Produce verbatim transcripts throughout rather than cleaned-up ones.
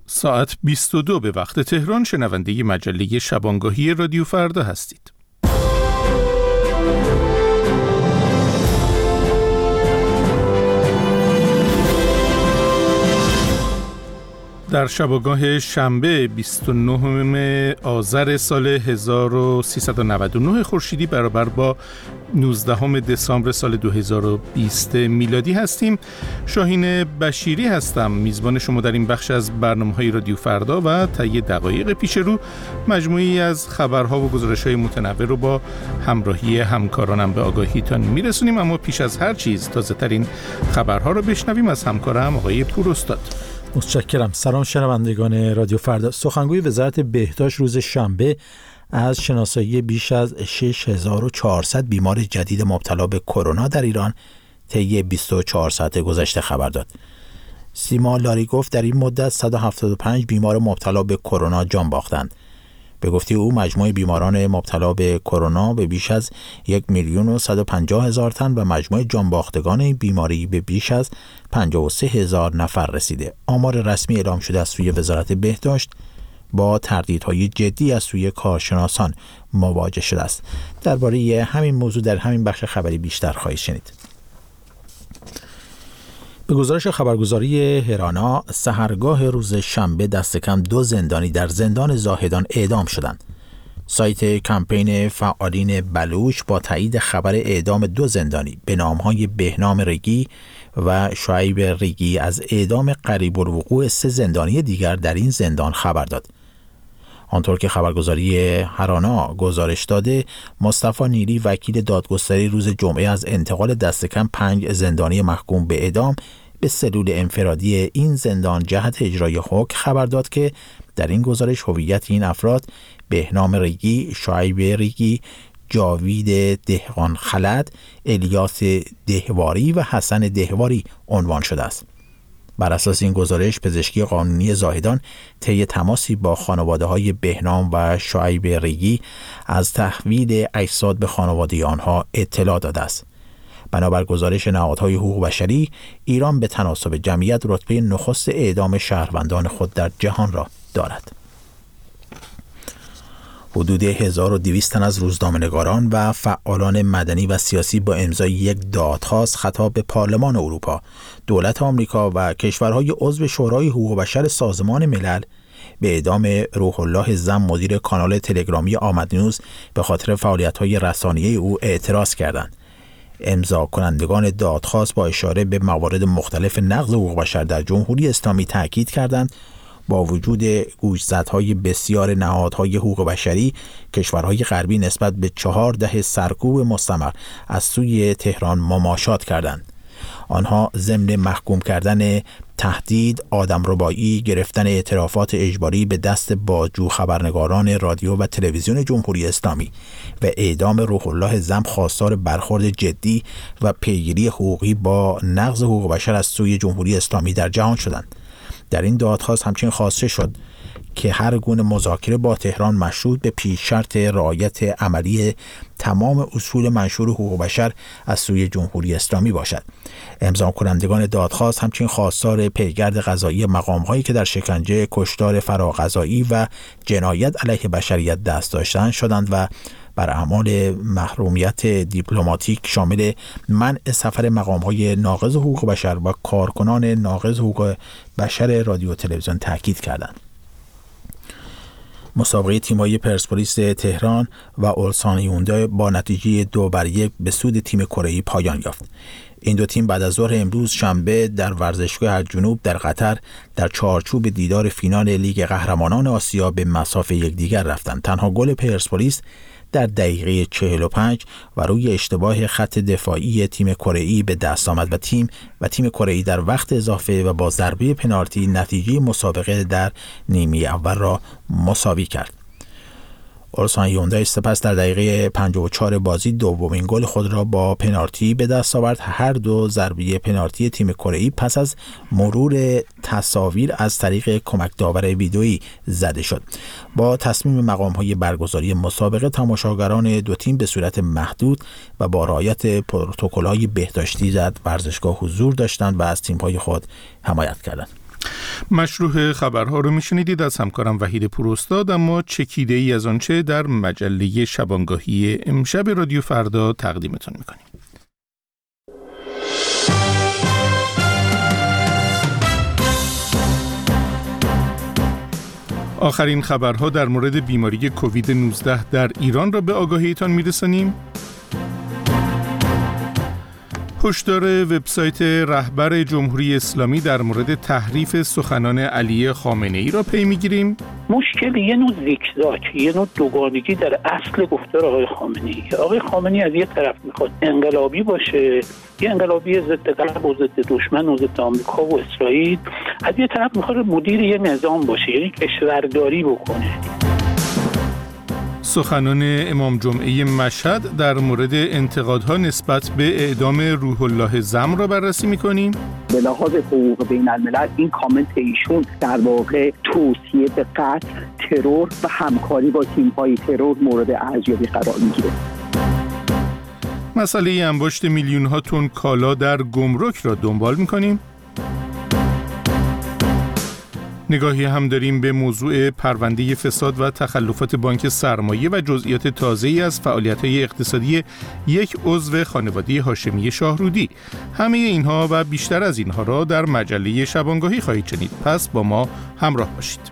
ساعت بیست و دو به وقت تهران شنونده مجله شبانگاهی رادیو فردا هستید. در شبانگاه شنبه بیست و نهم آذر سال هزار و سیصد و نود و نه خورشیدی برابر با نوزدهم دسامبر سال دو هزار و بیست میلادی هستیم. شاهین بشیری هستم، میزبان شما در این بخش از برنامه‌های رادیو فردا و طی دقایق پیش رو مجموعی از خبرها و گزارش‌های متنوع رو با همراهی همکارانم به آگاهیتان میرسونیم. اما پیش از هر چیز تازه‌ترین خبرها رو بشنویم از همکارم آقای پوراستاد. متشکرم. سلام شنوندگان رادیو فردا. سخنگوی وزارت بهداشت روز شنبه از شناسایی بیش از شش هزار و چهارصد بیمار جدید مبتلا به کرونا در ایران طی بیست و چهار ساعت گذشته خبر داد. سیما لاری گفت در این مدت صد و هفتاد و پنج بیمار مبتلا به کرونا جان باختند. به گفته او مجموع بیماران مبتلا به کرونا به بیش از یک میلیون و صد و پنجاه هزار تن و مجموع جان باختگان این بیماری به بیش از پنجاه و سه هزار نفر رسیده. آمار رسمی اعلام شده از سوی وزارت بهداشت با تردیدهای جدی از سوی کارشناسان مواجه شده است. درباره همین موضوع در همین بخش خبری بیشتر خواهید شنید. به گزارش خبرگزاری هرانا، سحرگاه روز شنبه دست کم دو زندانی در زندان زاهدان اعدام شدند. سایت کمپین فعالین بلوچ با تایید خبر اعدام دو زندانی به نامهای بهنام ریگی و شعیب ریگی از اعدام قریب الوقوع سه زندانی دیگر در این زندان خبر داد. آنطور که خبرگزاری هرانا گزارش داده، مصطفی نیلی وکیل دادگستری روز جمعه از انتقال دست کم پنج زندانی محکوم به اعدام به سلول انفرادی این زندان جهت اجرای حکم خبر داد که در این گزارش هویت این افراد بهنام ریگی، شعیب ریگی، جاوید دهقان خلد، الیاس دهواری و حسن دهواری عنوان شده است. بر اساس این گزارش پزشکی قانونی زاهدان طی تماسی با خانواده‌های بهنام و شعیب ریگی از تحویل اجساد به خانواده آنها اطلاع داده است. بنابر گزارش نهادهای حقوق بشری، ایران به تناسب جمعیت رتبه نخست اعدام شهروندان خود در جهان را دارد. حدود هزار و دویست تن از روزنامه‌نگاران و فعالان مدنی و سیاسی با امضای یک دادخواست خطاب به پارلمان اروپا، دولت آمریکا و کشورهای عضو شورای حقوق بشر سازمان ملل به اعدام روح الله زم مدیر کانال تلگرامی آمد نیوز به خاطر فعالیت‌های رسانه‌ای او اعتراض کردند. امضا کنندگان دادخواست با اشاره به موارد مختلف نقض حقوق بشر در جمهوری اسلامی تاکید کردند با وجود گوشزدهای بسیار نهادهای حقوق بشری، کشورهای غربی نسبت به چهار دهه سرکوب مستمر از سوی تهران مماشات کردند. آنها ضمن محکوم کردن تهدید، آدمربایی، گرفتن اعترافات اجباری به دست بازجو خبرنگاران رادیو و تلویزیون جمهوری اسلامی و اعدام روح الله زم خواستار برخورد جدی و پیگیری حقوقی با نقض حقوق بشر از سوی جمهوری اسلامی در جهان شدند. در این دادخواست همچنین خواسته شد که هر گونه مذاکره با تهران مشروط به پیش شرط رعایت عملی تمام اصول منشور حقوق بشر از سوی جمهوری اسلامی باشد. امضا کنندگان دادخواست همچنین خواستار پیگرد قضایی مقام‌هایی که در شکنجه، کشتار فراقضایی و جنایت علیه بشریت دست داشتند شدند و بر اعمال محرومیت دیپلماتیک شامل منع سفر مقام‌های ناقض حقوق بشر و کارکنان ناقض حقوق بشر رادیو و تلویزیون تاکید کردند. مسابقه تیم‌های پرسپولیس تهران و اولسان هیوندای با نتیجه دو بر یک به سود تیم کره‌ای پایان یافت. این دو تیم بعد از ظهر امروز شنبه در ورزشگاه الجنوب در قطر در چارچوب دیدار فینال لیگ قهرمانان آسیا به مصاف یکدیگر رفتند. تنها گل پرسپولیس در دقیقه چهل و پنج و روی اشتباه خط دفاعی تیم کره‌ای به دست آمد و تیم و تیم کره‌ای در وقت اضافه و با ضربه پنالتی نتیجه مسابقه در نیمه اول را مساوی کرد. اولسان هیوندای سپس در دقیقه پنجاه و چهار بازی دومین گل خود را با پنالتی به دست آورد. هر دو ضربه پنالتی تیم کره‌ای پس از مرور تصاویر از طریق کمک داور ویدئویی زده شد. با تصمیم مقام‌های برگزاری مسابقه، تماشاگران دو تیم به صورت محدود و با رعایت پروتکل‌های بهداشتی در ورزشگاه حضور داشتند و از تیم‌های خود حمایت کردند. مشروع خبرها رو میشنیدید از همکارم وحید پوراستاد، اما چکیده ای از آنچه در مجله شبانگاهی امشب رادیو فردا تقدیمتون میکنیم. آخرین خبرها در مورد بیماری کووید نوزده در ایران را به آگاهیتان میرسانیم. هشدار وبسایت رهبر جمهوری اسلامی در مورد تحریف سخنان علی خامنه‌ای را پی می‌گیریم. مشکل یه نوع زیگزاگ، یه نوع دوگانگی در اصل گفتار آقای خامنه‌ای. آقای خامنه‌ای از یه طرف میخواد انقلابی باشه، یه انقلابی ضد غرب و ضد دشمن و ضد آمریکا و اسرائیل، از یه طرف میخواد مدیر یه نظام باشه، یعنی کشورداری بکنه. سخنان امام جمعه مشهد در مورد انتقادها نسبت به اعدام روح الله زم را بررسی می‌کنیم. به لحاظ حقوق بین الملل این کامنت ایشون در واقع توصیه به قتل، ترور و همکاری با تیم‌های ترور مورد ارزیابی قرار می‌گیره. مسئله انباشت میلیون‌ها تن کالا در گمرک را دنبال می‌کنیم. نگاهی هم داریم به موضوع پرونده فساد و تخلفات بانک سرمایه و جزئیات تازه‌ای از فعالیت‌های اقتصادی یک عضو خانواده هاشمی شاهرودی. همه اینها و بیشتر از اینها را در مجله شبانگاهی خواهید شنید. پس با ما همراه باشید.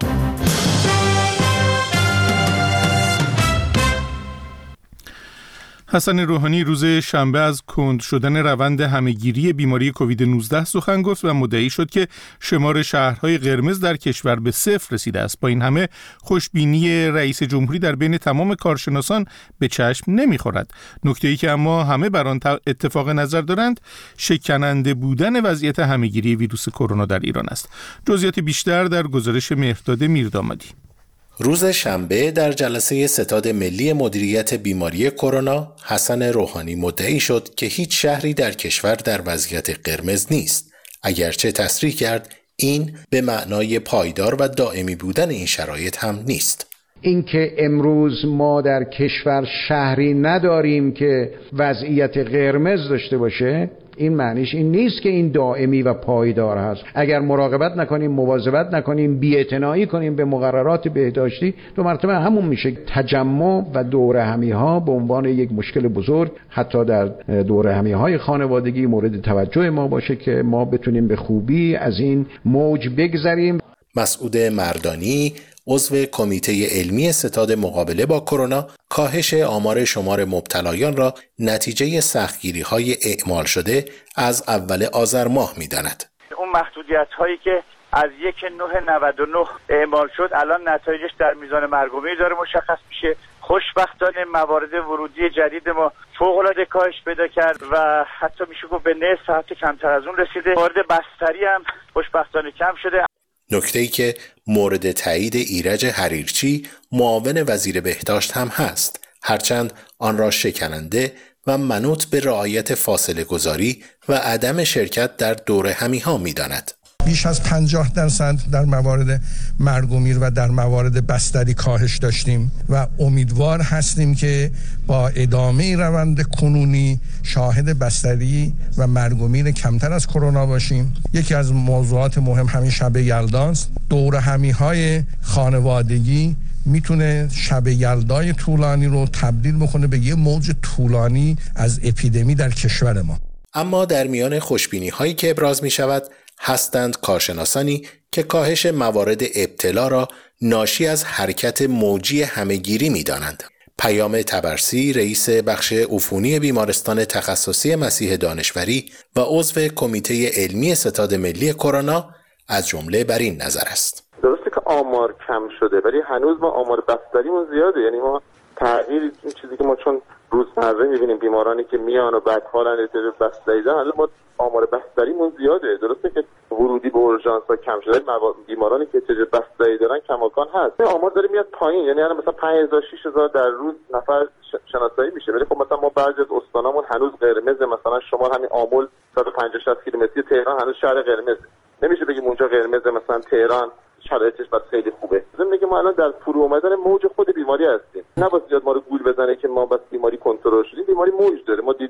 حسن روحانی روز شنبه از کند شدن روند همهگیری بیماری کووید نوزده سخن گفت و مدعی شد که شمار شهرهای قرمز در کشور به صفر رسیده است. با این همه خوشبینی رئیس جمهوری در بین تمام کارشناسان به چشم نمیخورد. نکته‌ای که اما همه بر آن اتفاق نظر دارند شکننده بودن وضعیت همهگیری ویروس کرونا در ایران است. جزئیات بیشتر در گزارش مهرداد میردامادی. روز شنبه در جلسه ستاد ملی مدیریت بیماری کرونا، حسن روحانی مدعی شد که هیچ شهری در کشور در وضعیت قرمز نیست. اگرچه تصریح کرد این به معنای پایدار و دائمی بودن این شرایط هم نیست. اینکه امروز ما در کشور شهری نداریم که وضعیت قرمز داشته باشه، این معنیش این نیست که این دائمی و پایدار هست. اگر مراقبت نکنیم، مواظبت نکنیم، بی‌اعتنایی کنیم به مقررات بهداشتی، دو مرتبه همون میشه. تجمع و دوره همی ها به عنوان یک مشکل بزرگ حتی در دوره همی های خانوادگی مورد توجه ما باشه که ما بتونیم به خوبی از این موج بگذریم. مسعود مردانی، عضو کمیته علمی ستاد مقابله با کرونا، کاهش آمار شمار مبتلایان را نتیجه سختگیری‌های اعمال شده از اول آذر ماه می‌داند. اون محدودیت‌هایی که از یک نه نود و نه اعمال شد الان نتایجش در میزان مرگ و میر داره مشخص میشه. خوشبختانه موارد ورودی جدید ما فوق‌العاده کاهش پیدا کرد و حتی میشه گفت به نصف حتی کمتر از اون رسیده. موارد بستری هم خوشبختانه کم شده. نکته‌ای که مورد تایید ایرج حریرچی معاون وزیر بهداشت هم هست، هرچند آن را شکننده و منوط به رعایت فاصله گذاری و عدم شرکت در دوره همی ها می داند. بیش از پنجاه درصد در موارد مرگ و میر و در موارد بستری کاهش داشتیم و امیدوار هستیم که با ادامه روند کنونی شاهد بستری و مرگ و میر کمتر از کرونا باشیم. یکی از موضوعات مهم همین شب یلداست. دوره همی های خانوادگی میتونه شب یلدای طولانی رو تبدیل بکنه به یه موج طولانی از اپیدمی در کشور ما. اما در میان خوشبینی هایی که ابراز می شود هستند کارشناسانی که کاهش موارد ابتلا را ناشی از حرکت موجی همهگیری می دانند. پیام طبرسی، رئیس بخش عفونی بیمارستان تخصصی مسیح دانشوری و عضو کمیته علمی ستاد ملی کرونا از جمله بر این نظر است. درسته که آمار کم شده ولی هنوز ما آمار بستریمون زیاده، یعنی ما تغییر این چیزی که ما چون روزمره می‌بینیم بیمارانی که میان و بعد حالا اعتراض بستری دارن، حالا ما آمار بستریمون زیاده. درسته که ورودی به اورژانس‌ها کم شده، بیمارانی که احتیاج بستری دارن کماکان هست. آمار داره میاد پایین، یعنی الان مثلا پنج هزار شش هزار در روز نفر شناسایی میشه، ولی خب مثلا ما بعضی از استانامون هنوز قرمز، مثلا شمال همین آمل صد و پنجاه شصت کیلومتری تهران هنوز شهر قرمز. نمیشه بگیم اونجا قرمز، مثلا تهران شرایطش بس خیلی خوبه. ضمن که ما الان در فرو اومدن موج خود بیماری هستیم. نباید زیاد ما رو گول بزنه که ما بس بیماری کنترل شدیم. بیماری موج داره، ما دیدیم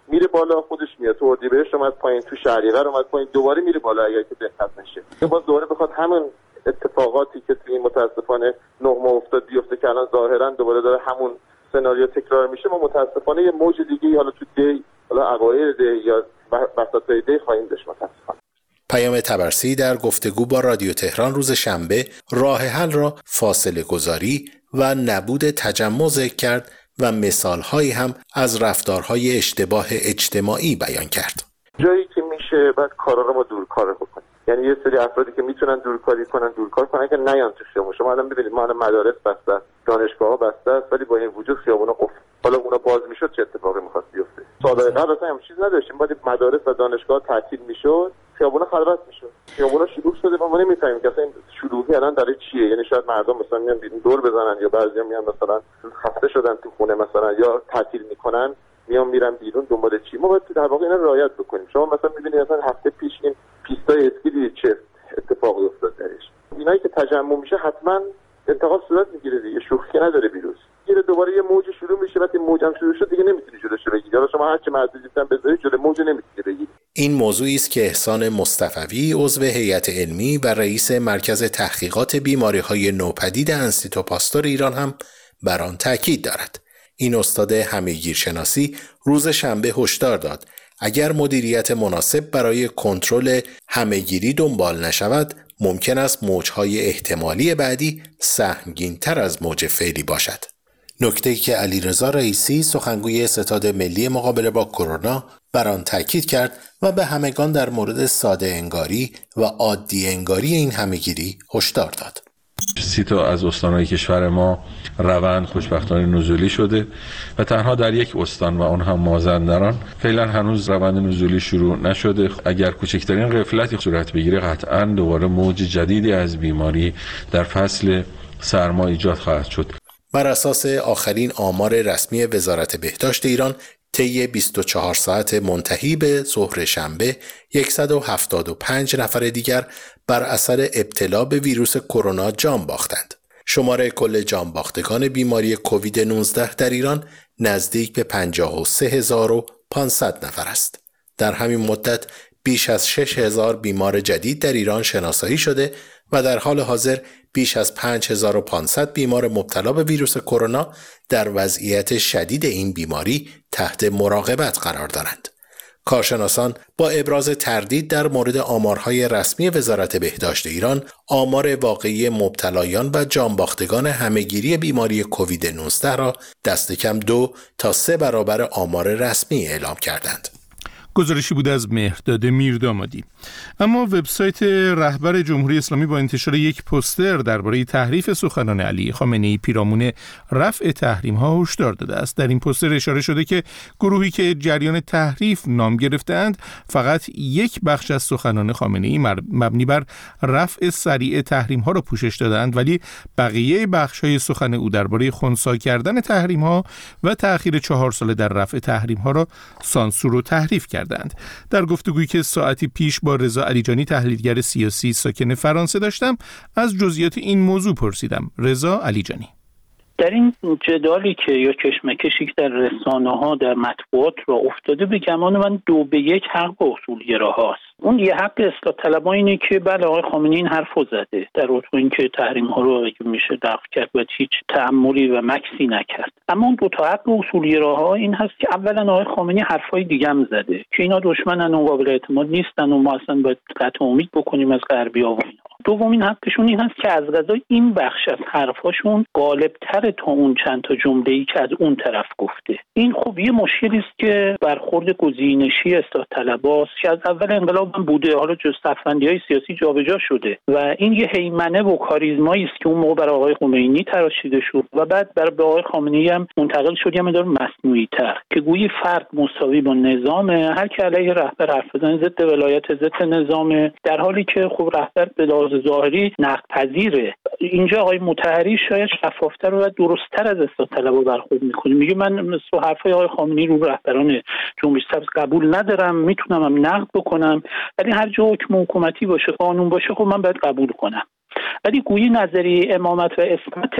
میره بالا، خودش میاد تو اردیبهشت اومد پایین، تو شهریور اومد پایین، دوباره میره بالا اگر که دقت نشه. این باز دوباره بخواد همون اتفاقاتی که توی متاسفانه نه ماه افتاد بیفته که الان ظاهرا دوباره داره همون سناریو تکرار میشه، ما متاسفانه یه موج دیگه حالا تو دی، حالا اوایل دی یا وسطای دی خواهیم داشت متاسفانه. پیام طبرسی در گفتگو با رادیو تهران روز شنبه راه حل را فاصله گذاری و نبود تجمع ذکر کرد و مثالهایی هم از رفتارهای اشتباه اجتماعی بیان کرد. جایی که میشه بعد کارا رو ما دورکار بکنیم، یعنی یه سری افرادی که میتونن دورکاری کنن دورکار کنن که نیان تو خیابون. شما الان ببینید ما الان مدارس بسته است، دانشگاه‌ها بسته است، ولی با این وجود خیابونا قفل. حالا اونا باز میشد چه اتفاقی می‌خواست بیفته؟ سال‌های قبل اصلا هم چیز نداشتیم، بعد مدارس و دانشگاه تعطیل میشد، خیابونا خلوت میشد. خیابونا شلوغ شده و ما نمی‌فهمیم که اصلا این شلوغی الان برای چیه. یعنی شاید مردم مثلا میان بیرون دور بزنن یا بعضیا میان مثلا خسته شدن تو خونه مثلا یا تعطیل میکنن میان میرن بیرون دنبال چی. ما باید در واقع اینا رعایت بکنیم. شما مثلا می‌بینید مثلا هفته پیش این پیستای اسکی چه اتفاقی افتاد درش. اینایی که تجمع میشه حتما انتقاد صورت میگیره دیگه، شوخی نداره ویروس. میره دوباره یه موج شروع میشه، وقتی موج هم شروع شد دیگه نمیتونی جلوشو بگیری. حالا شما هر چه محدودیت هم بذاری جلوی موج نمیتونی بگیری. این موضوعی است که احسان مصطفوی عضو هیئت علمی و رئیس مرکز تحقیقات بیماری‌های نوپدید انستیتو پاستور ایران هم بر آن تاکید دارد. این استاد همه‌گیرشناسی روز شنبه هشدار داد اگر مدیریت مناسب برای کنترل همه‌گیری دنبال نشود ممکن است موج‌های احتمالی بعدی سهمگین‌تر از موج فعلی باشد. نکته‌ای که علیرضا رئیسی سخنگوی ستاد ملی مقابله با کرونا بر آن تاکید کرد و به همگان در مورد ساده انگاری و عادی انگاری این همه‌گیری هشدار داد. سی تا از استان‌های کشور ما روند خوشبختانه نزولی شده و تنها در یک استان و اون هم مازندران فعلا هنوز روند نزولی شروع نشده. اگر کوچکترین غفلتی صورت بگیره قطعاً دوباره موج جدیدی از بیماری در فصل سرما ایجاد خواهد شد. بر اساس آخرین آمار رسمی وزارت بهداشت ایران طی بیست و چهار ساعت منتهی به ظهر شنبه صد و هفتاد و پنج نفر دیگر بر اثر ابتلا به ویروس کرونا جان باختند. شماره کل جان باختگان بیماری کووید نوزده در ایران نزدیک به پنجاه و سه هزار و پانصد نفر است. در همین مدت بیش از شش هزار بیمار جدید در ایران شناسایی شده و در حال حاضر بیش از پنج هزار و پانصد بیمار مبتلا به ویروس کرونا در وضعیت شدید این بیماری تحت مراقبت قرار دارند. کارشناسان با ابراز تردید در مورد آمارهای رسمی وزارت بهداشت ایران، آمار واقعی مبتلایان و جانباختگان همه‌گیری بیماری کووید نوزده را دست کم دو تا سه برابر آمار رسمی اعلام کردند. گزارشی بود از مهرداد میردامادی. اما وبسایت رهبر جمهوری اسلامی با انتشار یک پوستر درباره تحریف سخنان علی خامنه‌ای پیرامون رفع تحریم‌ها هشدار داده است. در این پوستر اشاره شده که گروهی که جریان تحریف نام گرفتند فقط یک بخش از سخنان خامنه‌ای مبنی بر رفع سریع تحریم‌ها را پوشش دادند، ولی بقیه بخش‌های سخن او درباره خنثی کردن تحریم‌ها و تأخیر چهار ساله در رفع تحریم‌ها را سانسور و تحریف کردند. در گفتگویی که ساعتی پیش با رضا علیجانی تحلیلگر سیاسی ساکن فرانسه داشتم از جزئیات این موضوع پرسیدم. رضا علیجانی: در این جدالی که یا کشمکشی که در رسانه‌ها در مطبوعات را افتاده به گمان من دو به یک حق اصولگراهاست. اون یه حق اصلاح طلبها اینه که بله آقای خامنه‌ای این حرفو زده در رابطه با اینکه تحریم‌ها رو اگه میشه دفع کرد و هیچ تأملی و مکسی نکرد. اما اون دو تا حق اصولگراها این هست که اولا آقای خامنه‌ای حرفای دیگه هم زده که اینا دشمنن و قابل اعتماد نیستن و ما اصلا باید قطع امید بکنیم از غربی‌ها و اینا. دومین حقشون این هست که از قضا این بخش از حرفاشون غالب‌تر تا اون چند تا جمله‌ای که از اون طرف گفته. این خب یه مشکلی است که برخورد گزینشی اصلاح طلباست که از اول انقلاب هم بوده، حالا جز صفندی‌های سیاسی جابجا شده و این یه هیمنه و کاریزمایی است که اون موقع برای آقای خمینی تراشیده شد و بعد برای آقای خامنه‌ای هم منتقل شد یه مقدار مصنوعی‌تر که گویی فرد مساوی با نظام، هر کی علیه رهبر حرف بزنه ضد ولایت ضد نظام، در حالی که خب رهبر به لحاظ ظاهری نقدپذیره. اینجا آقای مطهری شاید شفافتر و درست‌تر از اصلاح طلبها برخورد می‌کنه، میگه من مثل حرفای آقای خامنه‌ای رو رهبران جنبش سبز قبول ندارم، میتونم هم نقد بکنم، ولی هر جا حکم حکومتی باشه قانون باشه خب من باید قبول کنم. ولی گویی نظریه امامت و عصمت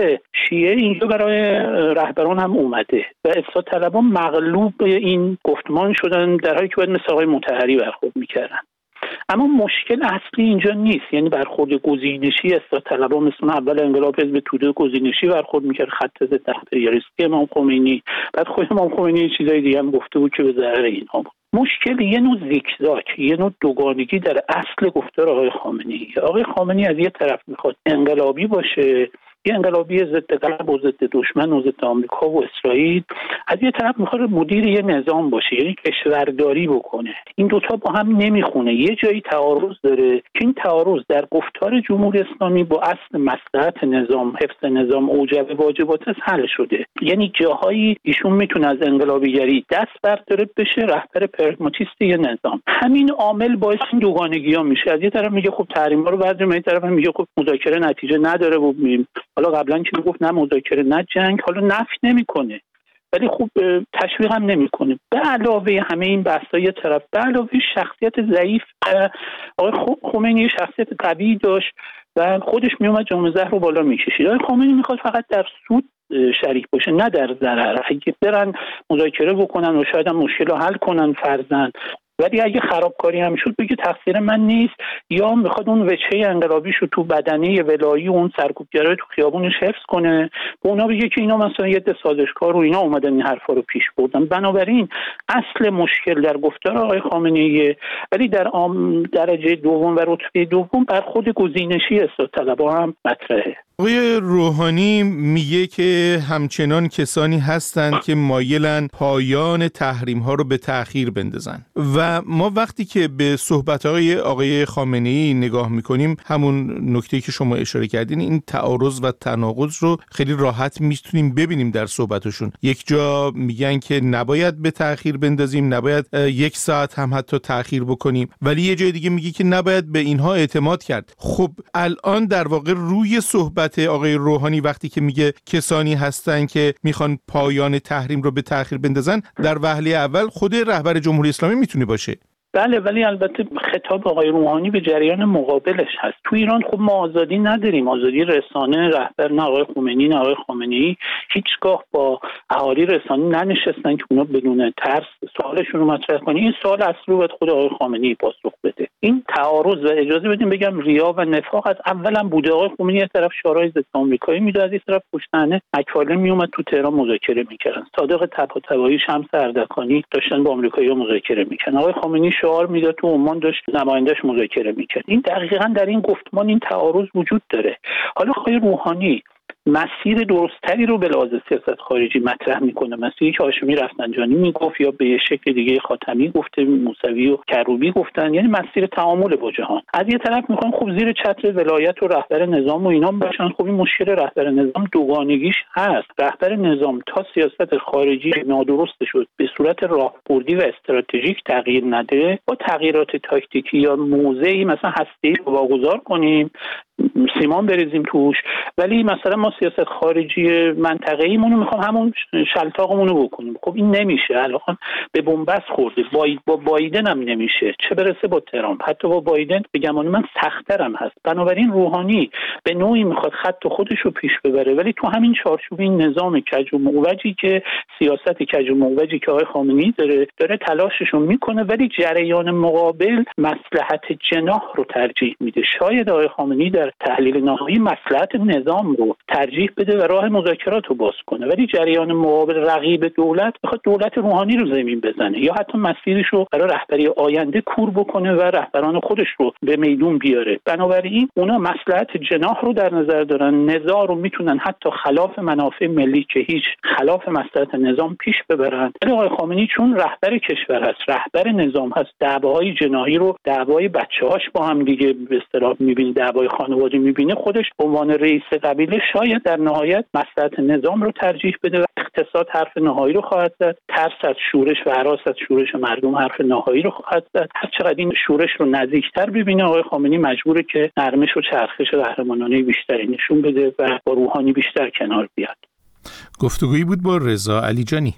چیه اینجا برای رهبران هم اومده و اصلاح طلبان مغلوب این گفتمان شدن، در حالی که باید مثل آقای مطهری برخورد میکردن. اما مشکل اصلی اینجا نیست، یعنی برخورد گزینشی اصلاح طلبان مثل اول انقلاب حزب توده گزینشی برخورد میکرد، خط ضد تحریریستی امام خمینی، بعد خود امام خمینی چیزای دیگه هم گفته بود که به ضرر اینها بود. مشکل یه نوع زیکزاک، یه نوع دوگانگی در اصل گفتار آقای خامنه‌ای. آقای خامنه‌ای از یه طرف میخواد انقلابی باشه، یه انقلابی ضد غرب و ضد دشمن و ضد آمریکا و اسرائیل، از یه طرف میخواد مدیر یه نظام باشه، یعنی کشورداری بکنه. این دوتا با هم نمیخونه، یه جایی تعارض داره که این تعارض در گفتار جمهوری اسلامی با اصل مصلحت نظام، حفظ نظام، اوجب واجبات حل شده. یعنی جاهایی ایشون میتونه از انقلابیگری دست برداره بشه رهبر پرگماتیست یه نظام. همین عامل باعث این دوگانگی‌ها میشه. از یه طرف میگه خب تحریم‌ها رو برداریم، از یه طرف میگه خب مذاکره نتیجه نداره و می‌بینیم. حالا قبلا که میگفت نه مذاکره نه جنگ، حالا نفی نمیکنه ولی خوب تشویق هم نمیکنه. به علاوه همه این بحث‌ها یه طرف، به علاوه شخصیت ضعیف آقای خمینی شخصیت قوی داشت و خودش میومد جام زهر رو بالا میکشید. آقای خمینی میخواد فقط در سود شریک باشه نه در ضرر. اگه برن مذاکره بکنن و شاید هم مشکل رو حل کنن فرضاً، ولی اگه خرابکاری هم شد بگه تقصیر من نیست، یا میخواد اون وجهه انقلابیشو تو بدنه ولایی و اون سرکوبگرای تو خیابونش حفظ کنه، به اونا بگه که اینا مثلا یه سازشکار و اینا اومدن این حرفا رو پیش بردن. بنابراین اصل مشکل در گفتار آقای خامنه‌ای، ولی در درجه دوم و رتبه دوم برخورد گزینشی اصلاح طلبها هم مطرحه. آقای روحانی میگه که همچنان کسانی هستند که مایلن پایان تحریم ها رو به تأخیر بندازن و ما وقتی که به صحبت های آقای خامنه‌ای نگاه میکنیم، همون نکته که شما اشاره کردین، این تعارض و تناقض رو خیلی راحت میتونیم ببینیم در صحبتشون. یک جا میگن که نباید به تأخیر بندازیم، نباید یک ساعت هم حتی تأخیر بکنیم، ولی یه جای دیگه میگه که نباید به اینها اعتماد کرد. خب الان در واقع روی صحبت آقای روحانی وقتی که میگه کسانی هستن که میخوان پایان تحریم رو به تأخیر بندازن، در وهله اول خود رهبر جمهوری اسلامی میتونه باشه. بله، ولی البته خطاب آقای روحانی به جریان مقابلش هست. تو ایران خب ما آزادی نداریم، آزادی رسانه. رهبر نه آقای خمینی نه آقای خامنه‌ای هیچگاه با اهالی رسانه ننشستن که اونا بدون ترس سوالشون رو مطرح کنن. این سوال اصلی رو باید خود آقای خامنه‌ای پاسخ بده. این تعارض و اجازه بدیم بگم ریا و نفاق از اولا بوده. آقای خمینی از طرف شورای ضد آمریکایی میداد، از این طرف پشتانه مک‌فارلن میومد تو تهران مذاکره میکردن. صادق طباطبایی، شمس اردکانی داشتن با آمریکایی‌ها مذاکره میکردن. آقای خمینی شعار میداد تو عمان داشت نماینده‌اش مذاکره میکرد. این دقیقاً در این گفتمان این تعارض وجود داره. حالا آقای روحانی مسیر درستری رو به لحاظ سیاست خارجی مطرح میکنه، مسیری که هاشمی رفسنجانی میگفت یا به شکل دیگه خاتمی گفته، موسوی و کروبی گفتن، یعنی مسیر تعامل با جهان. از یه طرف میخوان خب زیر چتر ولایت و رهبر نظام و اینا باشن. خب این مشکل رهبر نظام دوگانگیش هست. رهبر نظام تا سیاست خارجی نادرست شد به صورت راهبردی و استراتژیک تغییر نده، با تغییرات تاکتیکی یا موضعی مثلا هسته‌ای رو واگذار کنیم، سیمان بریزیم توش، ولی مثلا ما سیاست خارجی منطقه‌ایمون رو میخوام همون شلتاقمون رو بکنیم. خب این نمیشه. الان به بنبست خورده. باید با بایدن هم نمیشه، چه برسه با ترامپ. حتی با بایدن به گمان من سخت‌ترم هست. بنابراین روحانی به نوعی میخواد خط خودش رو پیش ببره، ولی تو همین چارچوب این نظام کج و معوجی که سیاست کج و معوجی که آقای خامنه‌ای داره داره تلاشش رو میکنه، ولی جریان مقابل مصلحت جناح رو ترجیح میده. شاید آقای خامنه‌ای در تحلیل نهایی مصلحت نظام رو ترجیح بده و راه مذاکرات رو باز کنه، ولی جریان مقابل رقیب دولت میخواد دولت روحانی رو زمین بزنه یا حتی مسیرش رو برای رهبری آینده کور بکنه و رهبران خودش رو به میدون بیاره. بنابراین اونا مصلحت جناح رو در نظر دارن، نزاع رو میتونن حتی خلاف منافع ملی که هیچ خلاف مصلحت نظام پیش ببرن. ولی آقای خامنه‌ای چون رهبر کشور هست، رهبر نظام هست، دعواهای جناحی رو دعوای بچه‌هاش با هم دیگه به اصطلاح می‌بینه، دعوای خانوادگی می‌بینه، خودش به عنوان رئیس قبیله شاید در نهایت مصلحت نظام رو ترجیح بده و اقتصاد حرف نهایی رو خواهد زد، ترس از شورش و هراس از شورش مردم حرف نهایی رو خواهد زد. هر چقدر این شورش رو نزدیکتر ببینه، آقای خامنه‌ای مجبوره که نرمش و چرخش قهرمانانه بیشتری نشون بده و با روحانی بیشتر کنار بیاد. گفتگویی بود با رضا علیجانی.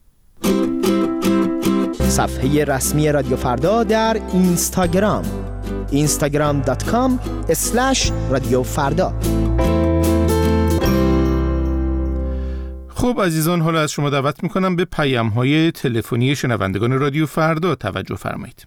صفحه رسمی رادیو فردا در اینستاگرام اینستاگرام دات کام اسلش رادیو فردا. خب عزیزان، حالا از شما دعوت میکنم به پیام‌های تلفنی شنوندگان رادیو فردا توجه فرمایید.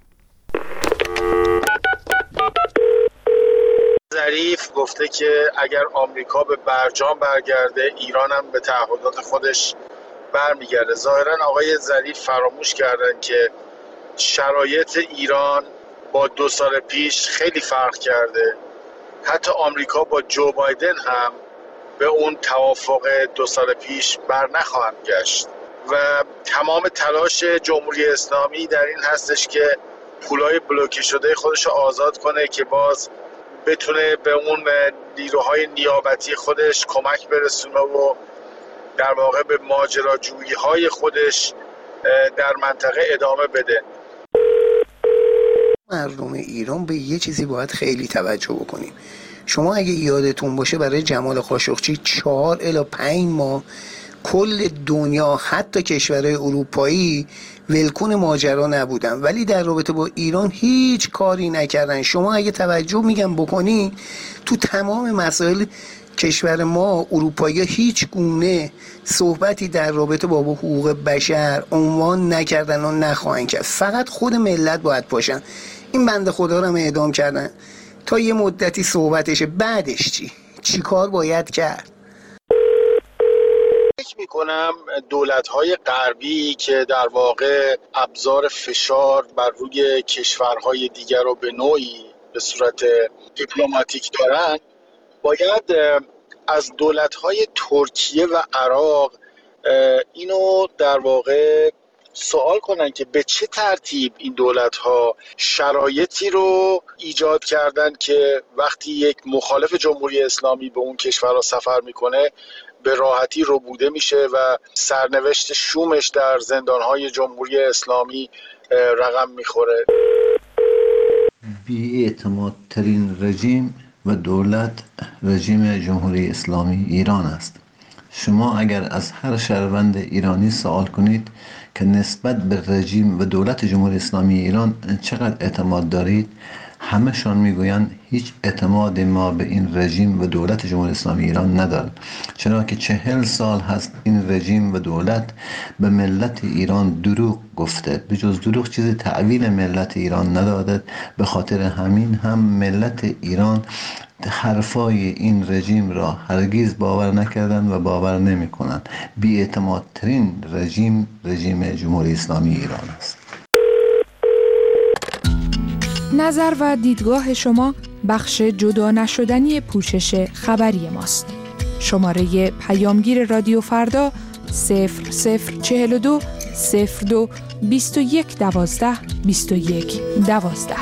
ظریف گفته که اگر آمریکا به برجام برگرده، ایران هم به تعهدات خودش برمیگرده. ظاهرا آقای ظریف فراموش کردن که شرایط ایران با دو سال پیش خیلی فرق کرده. حتی آمریکا با جو بایدن هم به اون توافق دو سال پیش بر نخواهند گشت و تمام تلاش جمهوری اسلامی در این هستش که پولای بلوکه شده خودش رو آزاد کنه که باز بتونه به اون نیروهای نیابتی خودش کمک برسونه و در واقع به ماجراجویی های خودش در منطقه ادامه بده. مردم ایران به یه چیزی باید خیلی توجه بکنیم. شما اگه یادتون باشه برای جمال خاشقچی چهار الی پنج ماه کل دنیا حتی کشورهای اروپایی ولکن ماجرا نبودن، ولی در رابطه با ایران هیچ کاری نکردن. شما اگه توجه میگم بکنی تو تمام مسائل کشور ما اروپایی هیچ گونه صحبتی در رابطه با حقوق بشر عنوان نکردن و نخواهند کرد. فقط خود ملت باید باشن. این بنده خدا رو هم اعدام کردن تا یه مدتی صحبتشه، بعدش چی؟ چی کار باید کرد؟ فکر میکنم دولت‌های غربی که در واقع ابزار فشار بر روی کشورهای دیگر رو به نوعی به صورت دیپلماتیک دارن، باید از دولت‌های ترکیه و عراق اینو در واقع سوال کنن که به چه ترتیب این دولت‌ها شرایطی رو ایجاد کردن که وقتی یک مخالف جمهوری اسلامی به اون کشورها سفر میکنه به راحتی ربوده میشه و سرنوشت شومش در زندان‌های جمهوری اسلامی رقم میخوره. بی‌اعتمادترین رژیم و دولت رژیم جمهوری اسلامی ایران است. شما اگر از هر شهروند ایرانی سوال کنید که نسبت به رژیم و دولت جمهوری اسلامی ایران چقدر اعتماد دارید، همشان میگویند هیچ اعتماد ما به این رژیم و دولت جمهوری اسلامی ایران ندارد، چرا که چهل سال هست این رژیم و دولت به ملت ایران دروغ گفته، به جز دروغ چیزی تحویل ملت ایران نداده. به خاطر همین هم ملت ایران حرفای این رژیم را هرگز باور نکردند و باور نمی کنند. بی‌اعتمادترین رژیم رژیم جمهوری اسلامی ایران است. نظر و دیدگاه شما بخش جدا نشدنی پوشش خبری ماست. شماره پیامگیر رادیو فردا صفر صفر چهل و دو صفر دو بیست و یک دوازده بیست و یک دوازده.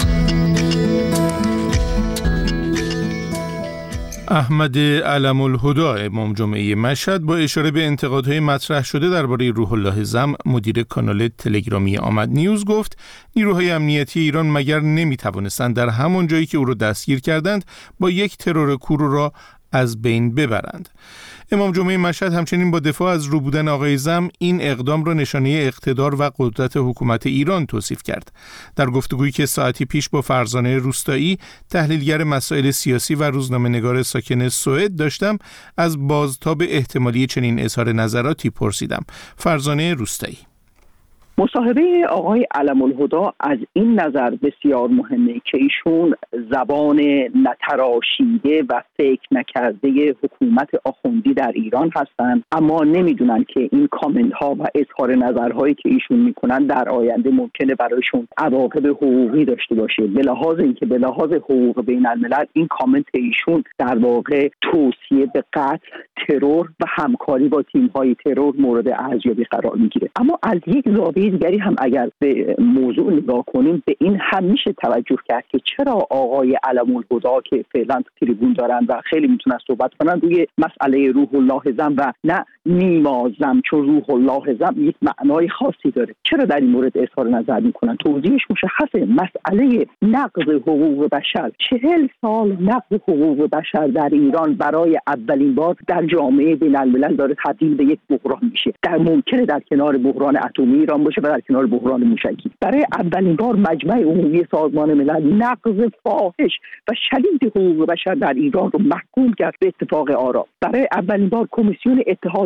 احمد علم الهدی امام جمعه مشهد با اشاره به انتقادهای مطرح شده درباره روح الله زم مدیر کانال تلگرامی آمد نیوز گفت نیروهای امنیتی ایران مگر نمیتوانستند در همان جایی که او را دستگیر کردند با یک ترور کور را از بین ببرند. امام جمعه مشهد همچنین با دفاع از رو بودن آقای زم این اقدام را نشانه اقتدار و قدرت حکومت ایران توصیف کرد. در گفتگویی که ساعتی پیش با فرزانه روستایی تحلیلگر مسائل سیاسی و روزنامه‌نگار ساکن سوئد داشتم از بازتاب احتمالی چنین اظهار نظراتی پرسیدم. فرزانه روستایی: مصاحبه آقای علم الهدی از این نظر بسیار مهمه که ایشون زبان نتراشیده و فکر نکرده حکومت آخوندی در ایران هستند، اما نمیدونن که این کامنت ها و اظهار نظرهایی که ایشون میکنن در آینده ممکنه برایشون عواقب حقوقی داشته باشه. به لحاظ اینکه به لحاظ حقوق بین الملل این کامنت ایشون در واقع توصیه به قتل، ترور و همکاری با تیم های ترور مورد ارزیابی قرار میگیره. اما از یک زاویه دیگری هم اگر به موضوع نگاه کنیم به این هم میشه توجه کرد که چرا آقای علم الهدی که فعلا تو تریبون دارن و خیلی میتونن صحبت کنن روی مسئله روح الله زم و نه نیما زم، چون روح الله زم یک معنای خاصی داره، چرا در این مورد اظهار نظر میکنن؟ توضیحش مشخصه. مسئله نقض حقوق بشر، چهل سال نقض حقوق بشر در ایران برای اولین بار در جامعه بین الملل داره تبدیل به یک بحران میشه. در ممکنه در کنار بحران اتمی ایران باشه و در کنار بحران موشکی. برای اولین بار مجمع عمومی سازمان ملل نقض فاحش و شدید حقوق بشر در ایران رو محکوم کرد به اتفاق آرا. برای اولین بار کمیسیون اتحاد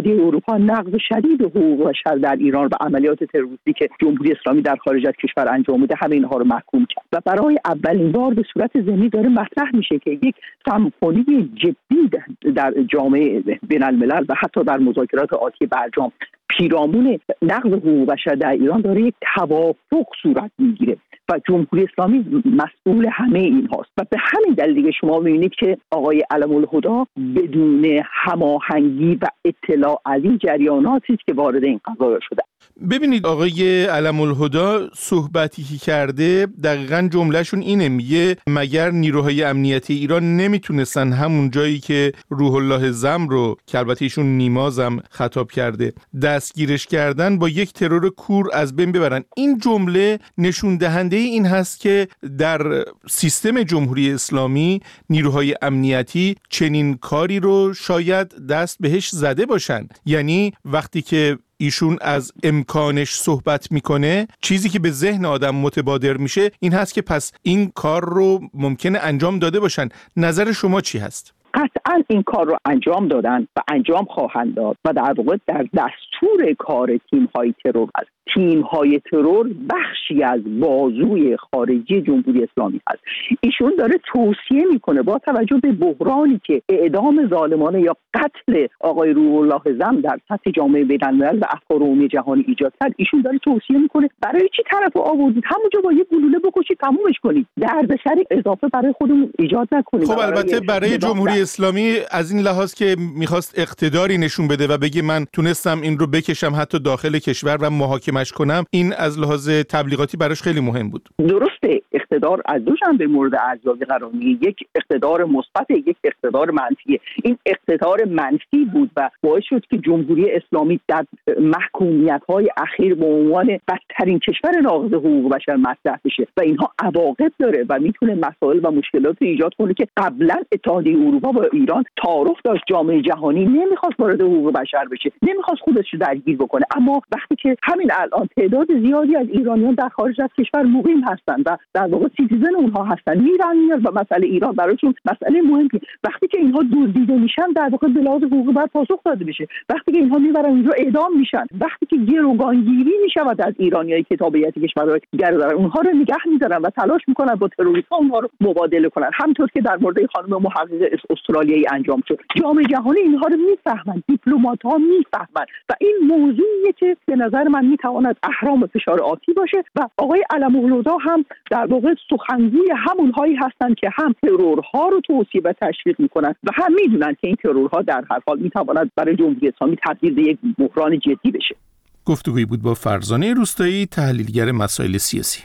اتحادیه اروپا نقض شدید حقوق بشر در ایران و عملیات تروریستی که جمهوری اسلامی در خارج از کشور انجام میده همه اینها رو محکوم کرد و برای اولین بار به صورت ضمنی داره مطرح میشه که یک سمفونی جدی در جامعه بین الملل و حتی در مذاکرات آتی برجام پیرامون نقض حقوق بشر در ایران داره یک توافق صورت میگیره و جمهوری اسلامی مسئول همه این هاست و به همین دلیل دیگه شما می‌بینید که آقای علم الهدی بدون هماهنگی و اطلاع از این جریاناتی است که وارد این قضایا شده. ببینید آقای علم الهدی صحبتی که کرده دقیقاً جملهشون اینه، میگه مگر نیروهای امنیتی ایران نمیتونستن همون جایی که روح الله زم رو که البته ایشون نیما زم خطاب کرده دستگیرش کردن با یک ترور کور از بین ببرن. این جمله نشون دهنده این هست که در سیستم جمهوری اسلامی نیروهای امنیتی چنین کاری رو شاید دست بهش زده باشن. یعنی وقتی که ایشون از امکانش صحبت میکنه چیزی که به ذهن آدم متبادر میشه این هست که پس این کار رو ممکنه انجام داده باشن. نظر شما چی هست؟ قطعا این کار رو انجام دادن و انجام خواهند داد و در واقع در دستور کار تیم‌های ترور هست. تیم‌های ترور بخشی از بازوی خارجی جمهوری اسلامی هست. ایشون داره توصیه میکنه با توجه به بحرانی که اعدام ظالمانه یا قتل آقای روح الله زم در سطح جامعه بین‌الملل و افکار عمومی جهانی ایجاد کرد. ایشون داره توصیه میکنه برای چی طرفو آوردید، همونجا با یه گلوله بکشید تمومش کنید، دردسر اضافه برای خودمون ایجاد نکنید. خب البته برای جمهوری اسلامی از این لحاظ که میخواست اقتداری نشون بده و بگه من تونستم این رو بکشم حتی داخل کشور و محاکمش کنم، این از لحاظ تبلیغاتی براش خیلی مهم بود. درسته، اقتدار از دو جنبه مورد ارزیابی قرار میگیره، یک اقتدار مثبت، یک اقتدار منفی. این اقتدار منفی بود و باعث شد که جمهوری اسلامی در محکومیت‌های اخیر به عنوان بدترین کشور ناقض حقوق بشر مطرح بشه و اینها عواقب داره و میتونه مسائل و مشکلات ایجاد کنه که قبلا اتحادیه اروپا با ایران تعارف داشت، جامعه جهانی نمیخواست وارد حقوق بشر بشه، نمیخواست خودش رو درگیر بکنه. اما وقتی که همین الان تعداد زیادی از ایرانیان در خارج از کشور مقیم هستند و در واقع سیتیزن اونها هستن، میرن میان و مسئله ایران براشون مسئله مهمی، وقتی که اینها دزدیده میشن در واقع به لحاظ حقوقی باید پاسخ داده بشه. وقتی که اینها میبرن اونجا اعدام میشن، وقتی که گروگانگیری میشود از ایرانیای که تابعیت کشورهای دیگر دارن، اونها رو نگه میدارن و تلاش میکنن با تروریست‌ها اونها رو مبادله کنن، همونطور که در مورد خانم محقق استرالیایی انجام شد. جامعه جهانی اینها رو میفهمن، دیپلمات‌ها میفهمن و این موضوعیه که به نظر من میتواند اهرام فشار آتی باشه و آقای علم الهدی هم در واقع سخنگوی همونهایی هستند که هم ترورها رو توصیه و تشویق میکنن و هم میدونن که این ترورها در هر حال میتواند برای جمهوری اسلامی تبدیل به یک بحران جدی بشه. گفتگویی بود با فرزانه روستایی، تحلیلگر مسائل سیاسی.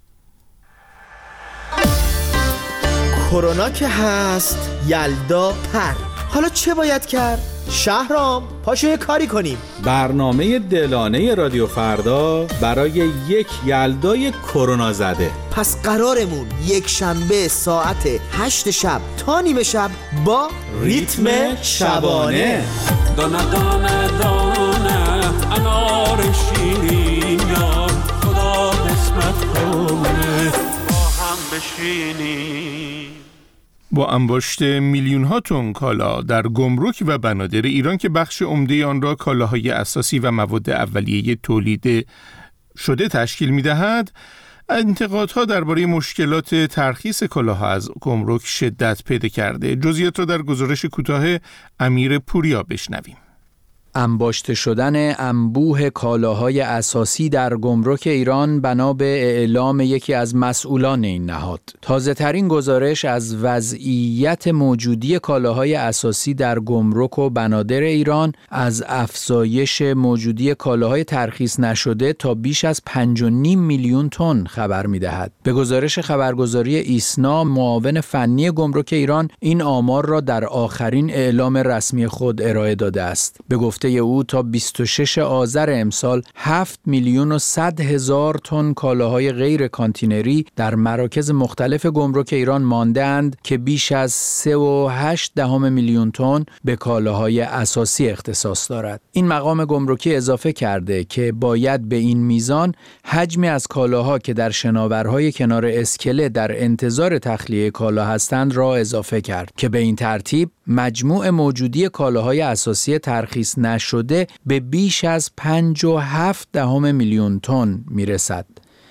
کرونا که هست، یلدا پر. حالا چه باید کرد؟ شهرام پاشو یه کاری کنیم. برنامه دلانه رادیو فردا برای یک یلدای کرونا زده. پس قرارمون یک شنبه ساعت هشت شب تا نیمه شب با ریتم شبانه. دانه دانه دانه انار شیرین یار خدا قسمت کنه با هم بشینیم. با انباشت میلیون ها تن کالا در گمرک و بنادر ایران که بخش عمده آن را کالاهای اساسی و مواد اولیه تولید شده تشکیل می‌دهد، انتقادها درباره مشکلات ترخیص کالاها از گمرک شدت پیدا کرده. جزئیات را در گزارش کوتاه امیر پوریا بشنویم. انباشته شدن انبوه کالاهای اساسی در گمرک ایران بنا به اعلام یکی از مسئولان این نهاد. تازه ترین گزارش از وضعیت موجودی کالاهای اساسی در گمرک و بنادر ایران از افزایش موجودی کالاهای ترخیص نشده تا بیش از پنج و نیم میلیون تن خبر می‌دهد. به گزارش خبرگزاری ایسنا، معاون فنی گمرک ایران این آمار را در آخرین اعلام رسمی خود ارائه داده است. به گفته او تا بیست و ششم آذر امسال هفت میلیون و صد هزار تن کالاهای غیر کانتینری در مراکز مختلف گمرک ایران مانده‌اند که بیش از سه و هشت دهم میلیون تن به کالاهای اساسی اختصاص دارد. این مقام گمرکی اضافه کرده که باید به این میزان حجمی از کالاها که در شناورهای کنار اسکله در انتظار تخلیه کالا هستند را اضافه کرد که به این ترتیب مجموع موجودی کالاهای اساسی ترخیص نشده به بیش از پنج و هفت دهم میلیون تن میرسد.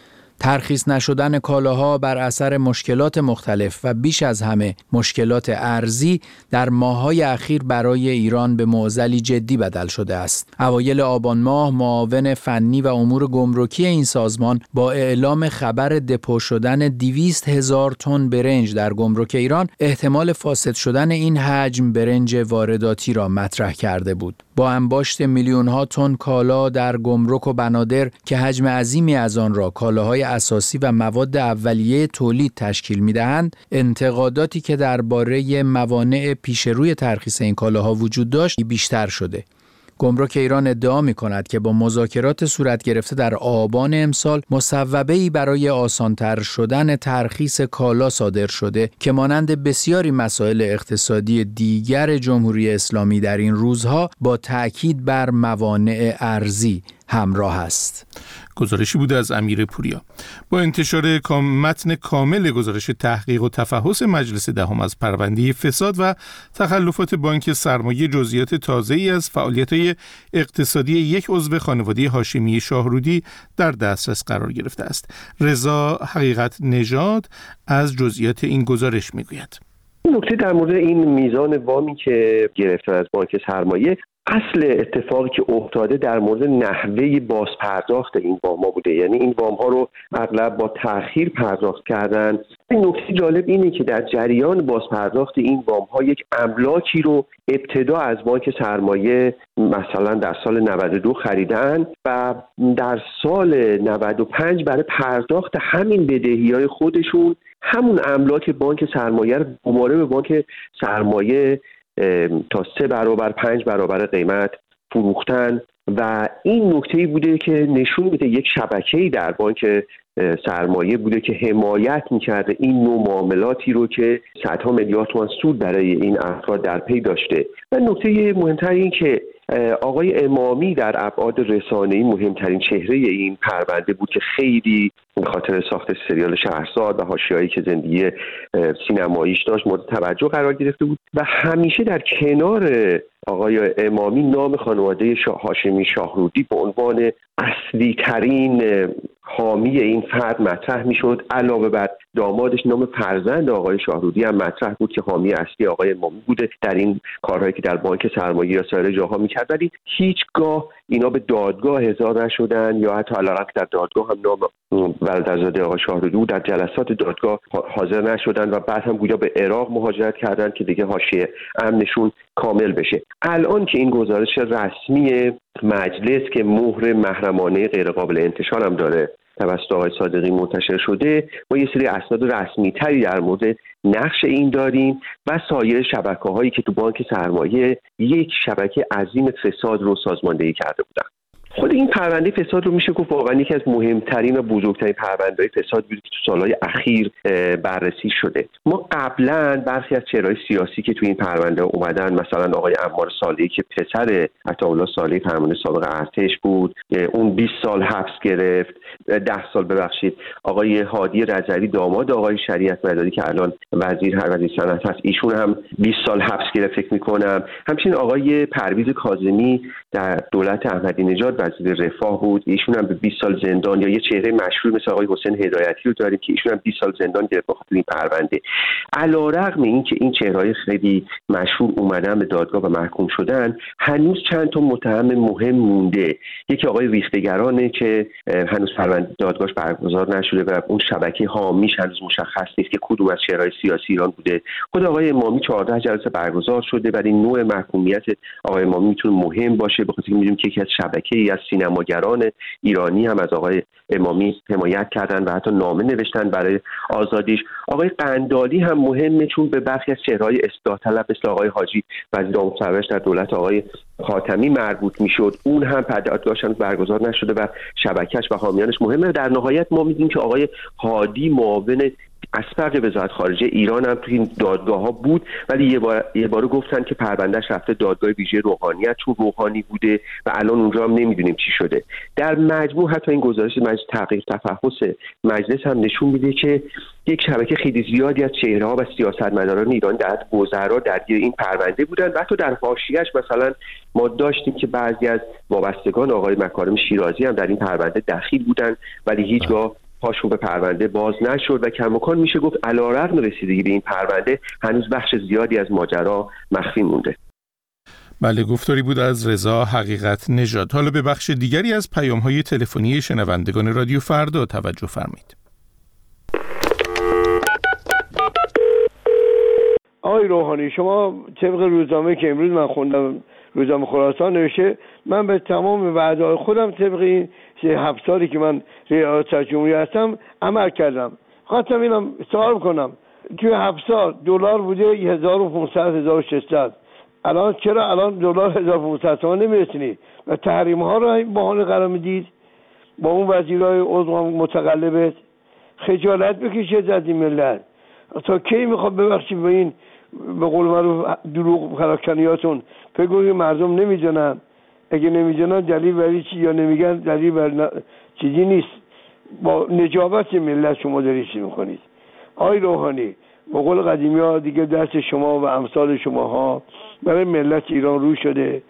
ترخیص نشدن کالاها بر اثر مشکلات مختلف و بیش از همه مشکلات ارزی در ماه‌های اخیر برای ایران به معضلی جدی بدل شده است. اوایل آبان ماه معاون فنی و امور گمرکی این سازمان با اعلام خبر دپو شدن دویست هزار تن برنج در گمرک ایران احتمال فاسد شدن این حجم برنج وارداتی را مطرح کرده بود. با انباشت میلیون‌ها تن کالا در گمرک و بنادر که حجم عظیمی از آن را کالاهای اساسی و مواد اولیه تولید تشکیل می‌دهند، انتقاداتی که درباره موانع پیشروی ترخیص این کالاها وجود داشت بیشتر شده. گمرک ایران ادعا می‌کند که با مذاکرات صورت گرفته در آبان امسال مصوبه‌ای برای آسان‌تر شدن ترخیص کالا صادر شده که مانند بسیاری مسائل اقتصادی دیگر جمهوری اسلامی در این روزها با تأکید بر موانع ارزی همراه است. گزارشی بوده از امیر پوریا. با انتشار کام متن کامل گزارش تحقیق و تفحص مجلس دهم از پرونده فساد و تخلفات بانک سرمایه، جزئیات تازه‌ای از فعالیت‌های اقتصادی یک عضو خانواده هاشمی شاهرودی در دسترس قرار گرفته است. رضا حقیقت نژاد از جزئیات این گزارش میگوید. نکته در مورد این میزان وامی که گرفتن از بانک سرمایه، اصل اتفاقی که افتاده در مورد نحوه بازپرداخت این وام‌ها بوده. یعنی این وام‌ها رو اغلب با تأخیر پرداخت کردن. این نکته جالب اینه که در جریان بازپرداخت این وام‌ها یک املاکی رو ابتدا از بانک سرمایه مثلا در سال نود و دو خریدن و در سال نود و پنج برای پرداخت همین بدهی‌های خودشون همون املاک بانک سرمایه رو دوباره به بانک سرمایه تا سه برابر پنج برابر قیمت فروختن و این نکته‌ای بوده که نشون میده یک شبکه‌ای در بانک سرمایه بوده که حمایت میکرده این نوع معاملاتی رو که صدها میلیارد تومان سود برای این افراد در پی داشته. و نکته مهمتر این که آقای امامی در ابعاد رسانه‌ای مهمترین چهره این پرونده بود که خیلی به خاطر ساخت سریال شهرزاد و حاشیه‌ای که زندگی سینماییش داشت مورد توجه قرار گرفته بود و همیشه در کنار آقای امامی نام خانواده هاشمی شاهرودی به عنوان اصلی ترین حامی این فرد مطرح میشد. علاوه بر دامادش نام فرزند آقای شاهرودی هم مطرح بود که حامی اصلی آقای امامی بوده در این کارهایی که در بانک سرمایه یا سایر جاها میکرد، ولی هیچگاه اینا به دادگاه احضار نشدن یا حتی علاوه در دادگاه هم نام برادرزاده آقای شاهرودی بود در جلسات دادگاه حاضر نشدن و بعد هم گویا به عراق مهاجرت کردن که دیگه حاشیه امنشون کامل بشه. الان که این گزارش رسمی مجلس که مهر محرمانه غیر قابل انتشار هم داره توسط آقای صادقی منتشر شده، ما یه سری اسناد رسمی تری در مورد نقش این داریم و سایر شبکه‌هایی که تو بانک سرمایه یک شبکه عظیم فساد رو سازماندهی کرده بودن. خود این پرونده فساد رو میشه گفت واقعا یکی از مهمترین و بزرگترین پرونده‌های فساد بود که تو سالهای اخیر بررسی شده. ما قبلا برخی از چهره‌های سیاسی که تو این پرونده اومدن، مثلا آقای عمار صالحی که پسر عطاالله صالحی فرمانده سابق ارتش بود، اون بیست سال حبس گرفت، ده سال ببخشید. آقای هادی رجوی داماد آقای شریعت مداری که الان وزیر هر وزیر صنعت هست، ایشون هم بیست سال حبس گرفت فکر می‌کنم. همچنین آقای پرویز کاظمی در دولت احمدی نژاد وزیر رفاه بود، ایشون هم به بیست سال زندان. یا یه چهره مشهور مثل آقای حسین هدایتی رو داریم که ایشون هم بیست سال زندان گرفت بخاطر این پرونده. علیرغم اینکه این چهره‌های خیلی مشهور اومدن به دادگاه و محکوم شدن، هنوز چند تا متهم مهم مونده. یکی آقای ریختگرانه که هنوز پرونده دادگاهش برگزار نشده و اون شبکه حامیش هنوز مشخص نیست که کدوم از چهره‌های سیاسی ایران بوده. خود آقای امامی چهارده جلسه برگزار شده، ولی نوع محکومیت آقای امامی میتونه مهم باشه بخاطر اینکه می‌دونیم که یکی از شبکه‌ای از سینماگران ایرانی هم از آقای امامی حمایت کردن و حتی نامه نوشتن برای آزادیش. آقای قندالی هم مهمه چون به برخی از چهره‌های اصلاح طلب مثل آقای حاجی وزیر امور سرورش در دولت آقای خاتمی مربوط میشد. اون هم دادگاهش برگزار نشده و شبکه‌اش و حامیانش مهمه. در نهایت ما می‌دونیم که آقای هادی معاون اسپق وزارت خارجه ایران هم توی این دادگاه ها بود، ولی یه بار یه باره گفتن که پروندهش رفته دادگاه ویژه روحانیت چون روحانی بوده و الان اونجا هم نمیدونیم چی شده. در مجموع حتی این گزارش مجلس تحقیق تفحص مجلس هم نشون میده که یک شبکه خیلی زیادی از چهره‌ها و سیاستمداران ایران در وزرا درگیر این پرونده بودن و حتی در حاشیه‌اش مثلا ما داشتیم که بعضی از وابستگان آقای مکارم شیرازی هم در این پرونده دخیل بودن، ولی هیچگاه پاشون به پرونده باز نشد و کماکان میشه گفت علیرغم رسیدگی به این پرونده هنوز بخش زیادی از ماجرا مخفی مونده. بله، گفتاری بود از رضا حقیقت نژاد. حالا به بخش دیگری از پیام‌های تلفنی شنوندگان رادیو فردا توجه فرمایید. آقای روحانی، شما طبق روزنامه که امروز من خوندم، روزنامه خراسان نوشته، من به تمام وعده‌های خودم طبق این هفت سالی که من ریاست جمهوری هستم عمل کردم. خواستم اینم سوال کنم، توی هفت سال دلار بوده هزار و پانصد هزار و ششصد، الان چرا الان دلار هزار و پانصد تومان نمیرسونید و تحریم ها رو بهانه قرار میدید؟ با اون وزیرای عضو متقلبت خجالت بکشید از این ملت. تا کی میخواد ببخشید به این به قول معروف دروغ پراکنیاتون؟ بگویید مردم نمیدونن، اگه نمیدونن دلیل برای چی یا نمیگن دلیل بر چیزی نیست. با نجابت ملت شما دارید چی میکنید. آقای روحانی، با قول قدیمی ها دیگه دست شما و امثال شما ها برای ملت ایران رو شده.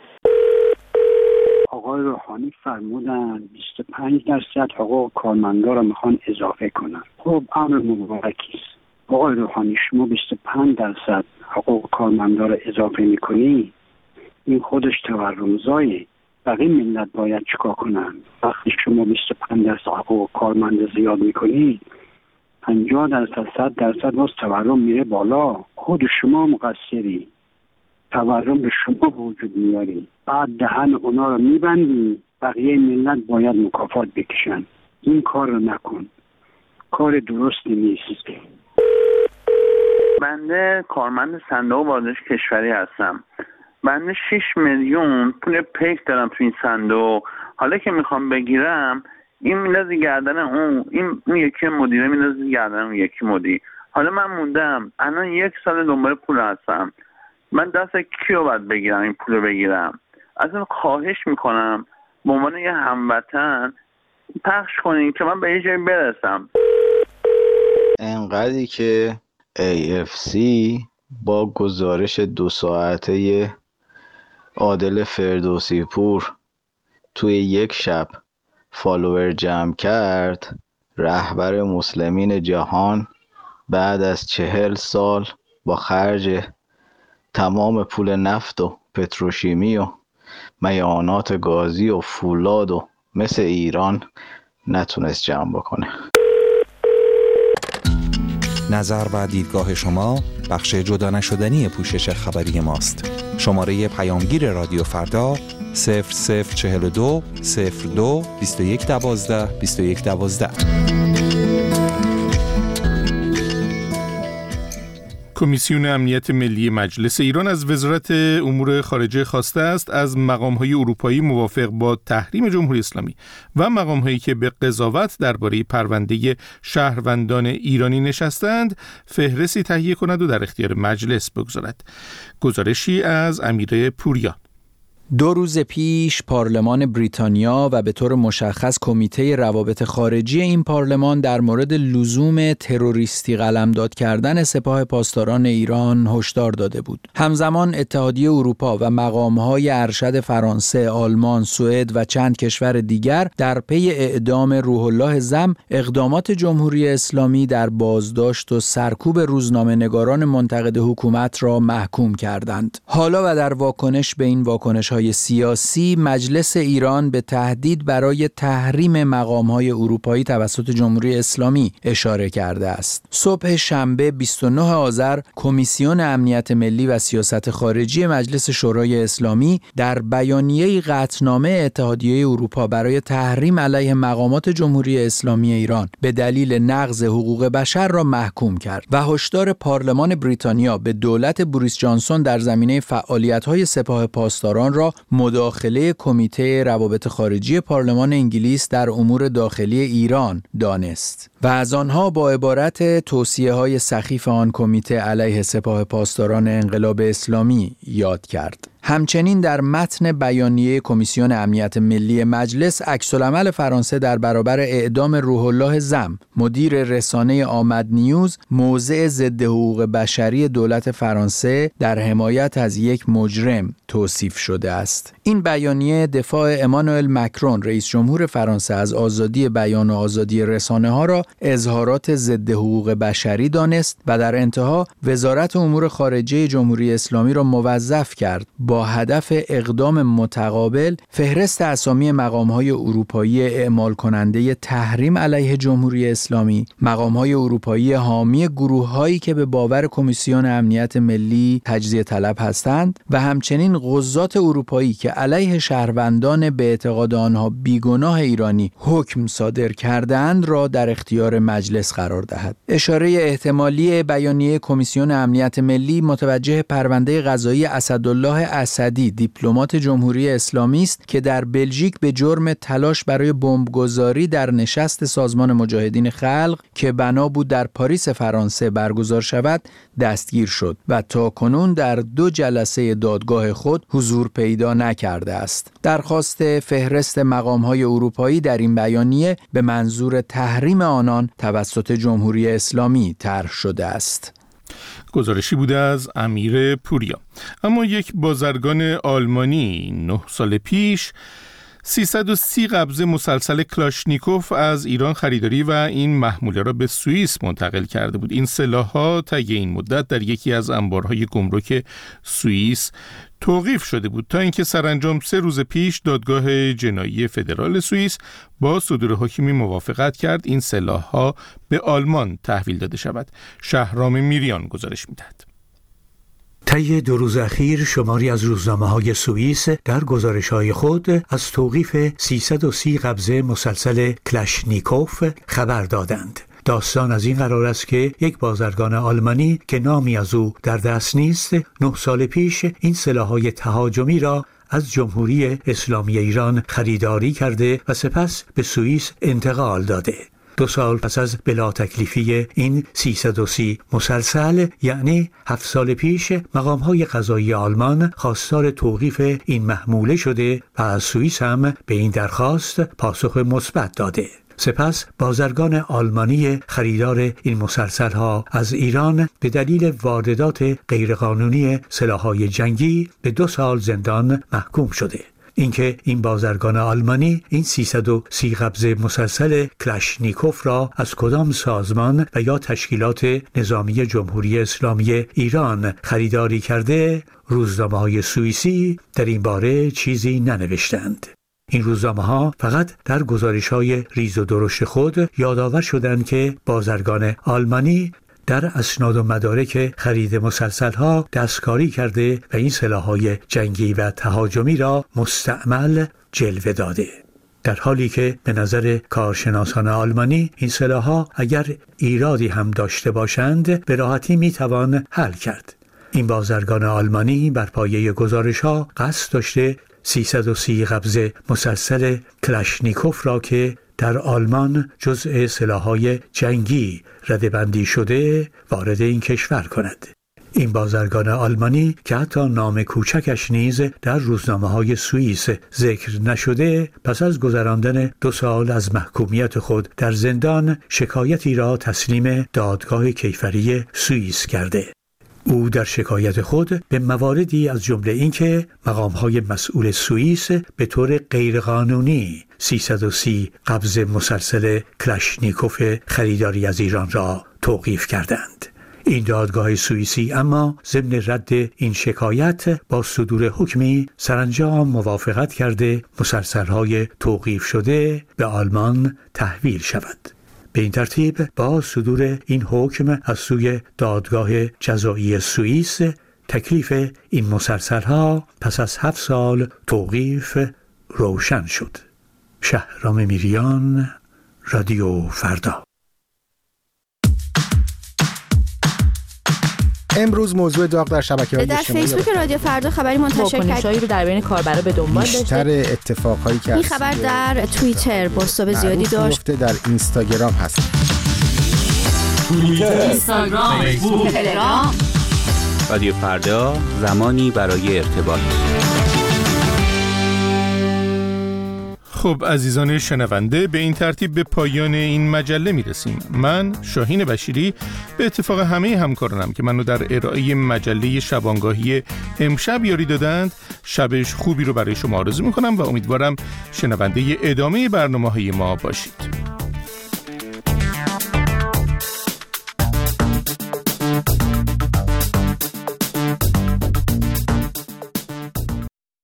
آقای روحانی فرمودن بیست و پنج درصد حقوق کارمندا رو میخوان اضافه کنن. خب امر مبارکی است. آقای روحانی، شما بیست و پنج درصد حقوق کارمندا رو اضافه میکنی، این خودش تورمزایه. بقیه ملت باید چیکار کنن؟ وقتی شما بیست و پنج درصد حقوق کارمند زیاد میکنی، پنجاه درصد صد درصد باز تورم میره بالا. خود شما مقصری، تورم به شما وجود میاری، بعد دهن اونا رو میبندی، بقیه ملت باید مکافات بکشن. این کار رو نکن، کار درستی نیست. بنده کارمند صندوق بازرس کشوری هستم. بنده شش میلیون پول پیک دارم تو این صندوق. حالا که میخوام بگیرم، این میندازه گردن اون، این اون یکی مدیره میندازه گردن اون یکی مدیر. حالا من موندم الان یک سال دنبال پول هستم. من دست کیو باید بگیرم این پول رو بگیرم؟ از اون خواهش میکنم به عنوان یه هموطن پخش کنین که من به یه جایی برسم. انقدری که ای اف سی با گزارش دو ساعته عادل فردوسی پور توی یک شب فالوور جمع کرد، رهبر مسلمین جهان بعد از چهل سال با خرج تمام پول نفت و پتروشیمی و میانات گازی و فولاد و مثل ایران نتونست جمع بکنه. نظر و دیدگاه شما بخش جدا نشدنی پوشش خبری ماست. شماره پیامگیر رادیو فردا صفر صفر چهل و دو صفر دو بیست و یک دوازده بیست و یک دوازده. کمیسیون امنیت ملی مجلس ایران از وزارت امور خارجه خواسته است از مقام‌های اروپایی موافق با تحریم جمهوری اسلامی و مقام‌هایی که به قضاوت درباره پرونده شهروندان ایرانی نشستند فهرستی تهیه کند و در اختیار مجلس بگذارد. گزارشی از امیر پوریا. دو روز پیش پارلمان بریتانیا و به طور مشخص کمیته روابط خارجی این پارلمان در مورد لزوم تروریستی قلمداد کردن سپاه پاسداران ایران هشدار داده بود. همزمان اتحادیه اروپا و مقام‌های ارشد فرانسه، آلمان، سوئد و چند کشور دیگر در پی اعدام روح الله زم اقدامات جمهوری اسلامی در بازداشت و سرکوب روزنامه‌نگاران منتقد حکومت را محکوم کردند. حالا و در واکنش به این واکنش سیاسی، مجلس ایران به تهدید برای تحریم مقام‌های اروپایی توسط جمهوری اسلامی اشاره کرده است. صبح شنبه بیست و نه آذر کمیسیون امنیت ملی و سیاست خارجی مجلس شورای اسلامی در بیانیه‌ای قطعنامه اتحادیه اروپا برای تحریم علیه مقامات جمهوری اسلامی ایران به دلیل نقض حقوق بشر را محکوم کرد و هشدار پارلمان بریتانیا به دولت بوریس جانسون در زمینه فعالیت‌های سپاه پاسداران را را مداخله کمیته روابط خارجی پارلمان انگلیس در امور داخلی ایران دانست و از آنها با عبارت توصیه‌های سخیف آن کمیته علیه سپاه پاسداران انقلاب اسلامی یاد کرد. همچنین در متن بیانیه کمیسیون امنیت ملی مجلس عکس‌العمل فرانسه در برابر اعدام روح الله زم، مدیر رسانه آمد نیوز، موضع ضد حقوق بشری دولت فرانسه در حمایت از یک مجرم توصیف شده است. این بیانیه دفاع امانوئل مکرون رئیس جمهور فرانسه از آزادی بیان و آزادی رسانه ها را اظهارات ضد حقوق بشری دانست و در انتها وزارت امور خارجه جمهوری اسلامی را موظف کرد با هدف اقدام متقابل فهرست اسامی مقام‌های اروپایی اعمال کننده تحریم علیه جمهوری اسلامی، مقام‌های اروپایی حامی گروه‌هایی که به باور کمیسیون امنیت ملی تجزیه طلب هستند و همچنین قضات اروپایی که علیه شهروندان به اعتقاد آنها بیگناه ایرانی حکم صادر کردند را در اختیار مجلس قرار دهد. اشاره احتمالی بیانیه کمیسیون امنیت ملی متوجه پرونده قضایی اسدالله اسدی دیپلمات جمهوری اسلامی است که در بلژیک به جرم تلاش برای بمبگذاری در نشست سازمان مجاهدین خلق که بنا بود در پاریس فرانسه برگزار شود دستگیر شد و تا کنون در دو جلسه دادگاه خود حضور پیدا نکرده است. درخواست فهرست مقام‌های اروپایی در این بیانیه به منظور تحریم آنان توسط جمهوری اسلامی طرح شده است. گزارشی بوده از امیر پوریا. اما یک بازرگان آلمانی نه سال پیش سیصد و سی قبضه مسلسل کلاشنیکوف از ایران خریداری و این محموله را به سوئیس منتقل کرده بود. این سلاح‌ها طی این مدت در یکی از انبارهای گمرک سوئیس توقیف شده بود تا اینکه سرانجام سه روز پیش دادگاه جنایی فدرال سوئیس با صدور حکمی موافقت کرد این سلاح‌ها به آلمان تحویل داده شود. شهرام میریان گزارش می‌دهد. طی دو روز اخیر شماری از روزنامه‌های سوئیس در گزارش‌های خود از توقیف سیصد و سی قبضه مسلسل کلاشنیکوف خبر دادند. داستان از این قرار است که یک بازرگان آلمانی که نامی از او در دست نیست، نه سال پیش این سلاح‌های تهاجمی را از جمهوری اسلامی ایران خریداری کرده و سپس به سوئیس انتقال داده. دو سال پس از بلا تکلیفی این سیصد و سی مسلسل، یعنی هفت سال پیش، مقام‌های قضایی آلمان خواستار توقیف این محموله شده و از سوئیس هم به این درخواست پاسخ مثبت داده. سپس بازرگان آلمانی خریدار این مسلسل‌ها از ایران به دلیل واردات غیرقانونی سلاح‌های جنگی به دو سال زندان محکوم شده. اینکه این بازرگان آلمانی این سیصد و سی قبضه مسلسل کلاشنیکوف را از کدام سازمان و یا تشکیلات نظامی جمهوری اسلامی ایران خریداری کرده، روزنامه‌های سوئیسی در این باره چیزی ننوشتند. این روزنامه‌ها فقط در گزارش‌های ریز و درشت خود یادآور شدند که بازرگان آلمانی در اسناد و مدارک خرید مسلسل‌ها دستکاری کرده و این سلاح‌های جنگی و تهاجمی را مستعمل جلوه داده. در حالی که به نظر کارشناسان آلمانی این سلاح‌ها اگر ایرادی هم داشته باشند به راحتی میتوان حل کرد. این بازرگان آلمانی بر پایه گزارش‌ها قصد داشته سیصد و سی قبضه مسلسل کلاشنیکوف را که در آلمان جزء سلاح‌های جنگی رده‌بندی شده وارد این کشور کند. این بازرگان آلمانی که حتی نام کوچکش نیز در روزنامه‌های سوئیس ذکر نشده، پس از گذراندن دو سال از محکومیت خود در زندان شکایتی را تسلیم دادگاه کیفری سوئیس کرده. او در شکایت خود به مواردی از جمله اینکه مقام‌های مسئول سوئیس به طور غیرقانونی سیصد و سی قبضه مسلسل کلاشنیکوف خریداری از ایران را توقیف کردند. این دادگاه سوئیسی اما ضمن رد این شکایت با صدور حکمی سرانجام موافقت کرده مسلسل‌های توقیف شده به آلمان تحویل شود. به این ترتیب با صدور این حکم از سوی دادگاه جزایی سوئیس، تکلیف این مسلسل‌ها پس از هفت سال توقیف روشن شد. شهرام میریان، رادیو فردا. امروز موضوع داغ در شبکه‌های اجتماعی در فیسبوک رادیو فردا خبری منتشر کرد رو در بین کاربرا به دنبال داشته. بیشتر اتفاقهایی که این خبر در توییتر بازتاب زیادی داشت. در اینستاگرام هست. توییتر، اینستاگرام، فیسبوک، تلگرام. رادیو فردا، زمانی برای ارتباط. خب عزیزان شنونده، به این ترتیب به پایان این مجله میرسیم. من شاهین بشیری به اتفاق همه همکارانم که منو در ارائه مجله شبانگاهی امشب یاری دادند، شبش خوبی رو برای شما آرزو میکنم و امیدوارم شنونده ادامه برنامه‌های ما باشید.